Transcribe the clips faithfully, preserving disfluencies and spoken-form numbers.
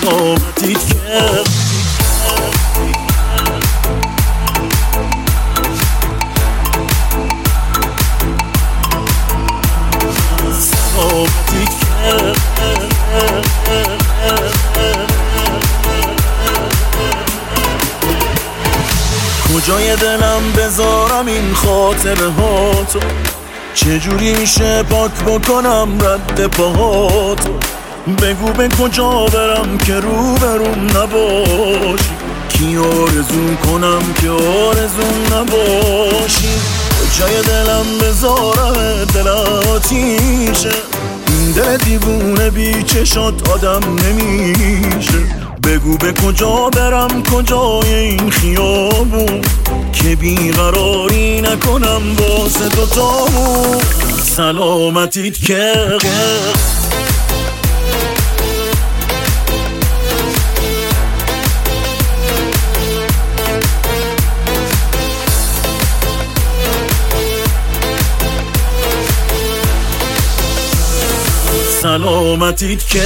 سلامتیت که سلامتیت که کجای دلم بذارم این خاطره هاتو، چجوری میشه پاک بکنم رد پاهاتو، بگو به کجا برم که رو بروم نباشی، کی آرزو کنم که آرزوم نباشی، کجای دلم بذارم دل آتیشه، این دل دیوونه بی چشات آدم نمیشه، بگو به کجا برم کجای این خیابون که بیقراری نکنم واسه دوتامون. سلامتیت که سلامتیت که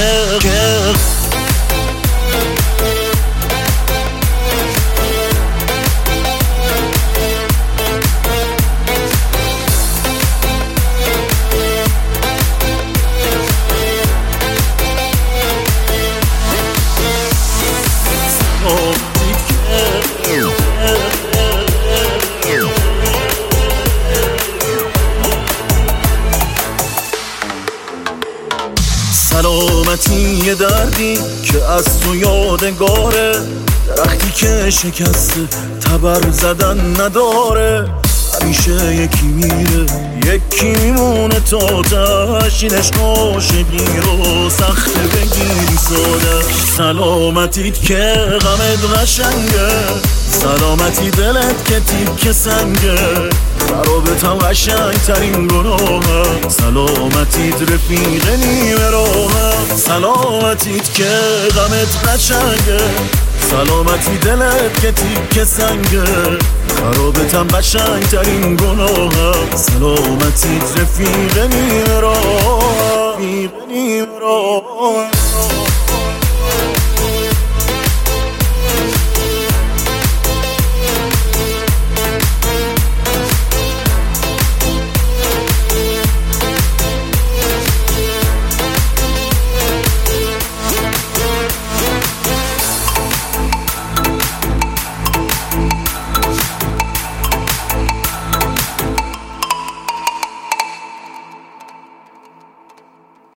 سلامتی یه دردی که از تو یادگاره، درختی که شکسته تبر زدن نداره، همیشه یکی میره یکی میمونه تا تشینش عاشقی رو سخته بگیری ساده. سلامتیت که غمت قشنگه، سلامتی دلت که تیک سنگه، خرابتم قشنگ ترین گناهه، سلامتیت رفیق نیمه راهه. سلامتیت که غمت قشنگه، سلامتی دلت که تیک سنگه، خرابتم قشنگ ترین گناهه، سلامتیت رفیق نیمه راهه.